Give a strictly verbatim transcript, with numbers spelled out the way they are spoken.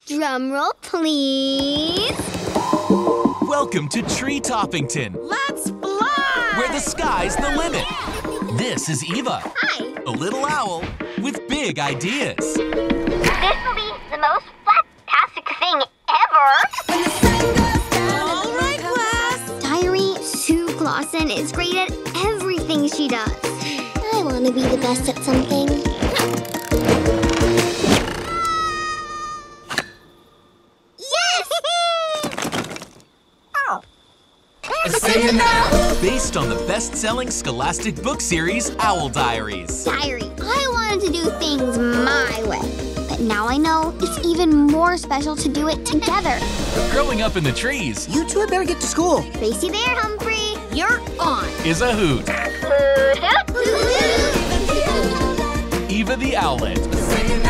Drum roll, please. Welcome to Tree Toppington. Let's fly! Where the sky's the limit. This is Eva. Hi. A little owl with big ideas. This will be the most fantastic thing ever. All right, class. Diary, Sue Clausen is great at everything she does. I want to be the best at something. Yes! Oh. Say it now. Based on the best-selling Scholastic book series, Owl Diaries. Diary, I wanted to do things my way. But now I know it's even more special to do it together. Growing up in the trees You two had better get to school. Gracie there, Humphrey. You're on. is a hoot. Hoot, hoot. Eva the Owlet.